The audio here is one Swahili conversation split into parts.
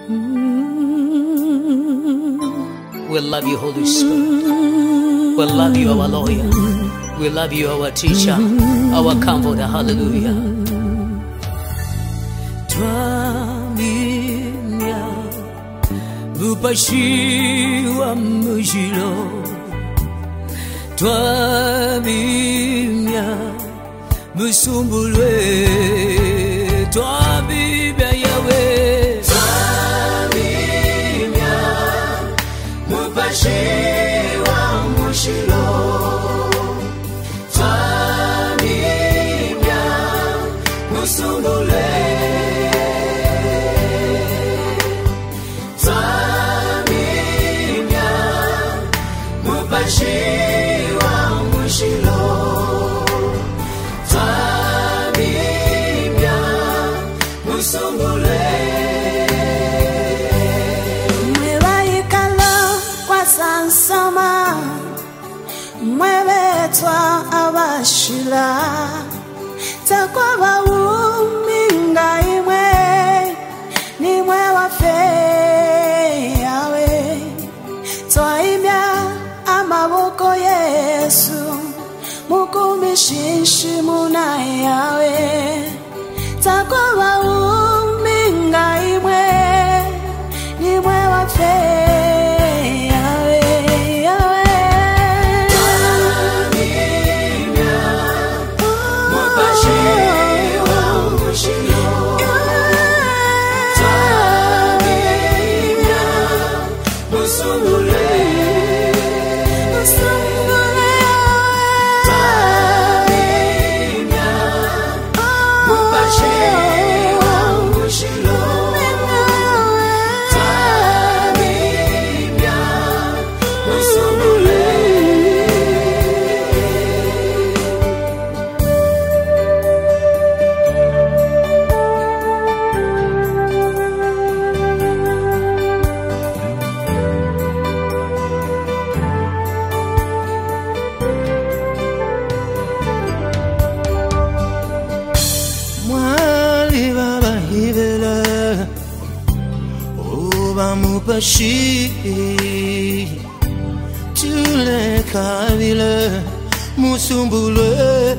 We love you, Holy Spirit. We love you, our lawyer. We love you, our teacher, our comforter. Hallelujah. Twamimya bupashi wa mujilo. Twamimya musumbulwe. Twamimya Yahweh. Twamimya bupashi wa mujilo. Twamimya musumbulwe. Shiwa mushilo Twamimya musumbule. Mwebayikalo kwa sansoma mwebetwa abashila takwa bawuminga imwe nimwe wafe yawe twaimya amaboko Yesu mukumishishi muna yawe takoba uminga imwe nimwe wafe yawe yawe Twamimya mupashi wa mushilo. Twamimya musumbule. Mupashi tule kabile musumbule.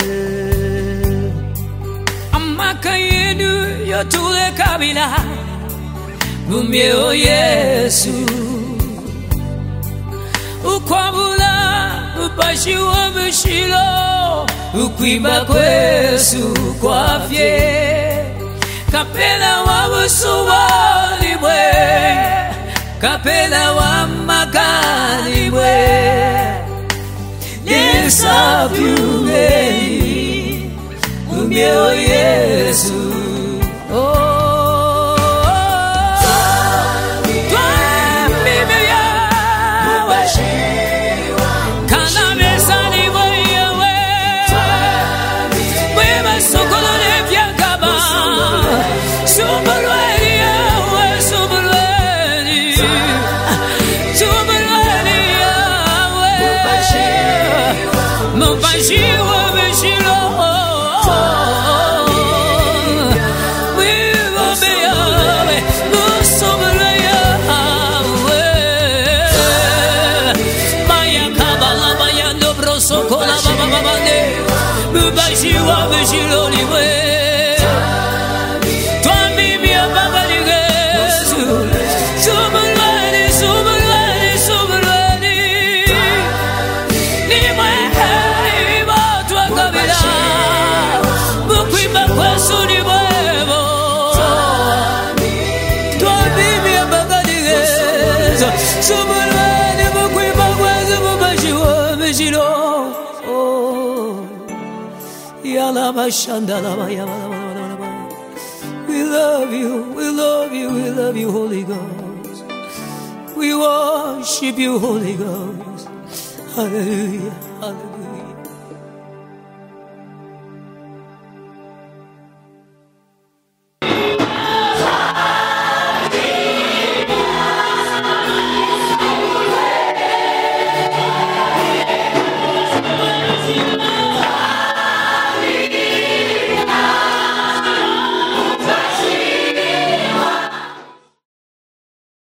Amaka yenu yo tule kabila gumye o Yesu ukwabula mupashi wa mushilo ukwimba kwesu kwafye kapela wa musuwali mwe kapela wa makali mwe nisapyugei umye o Yesu. We love you, we love you, we love you, Holy Ghost. We worship you, Holy Ghost. Hallelujah.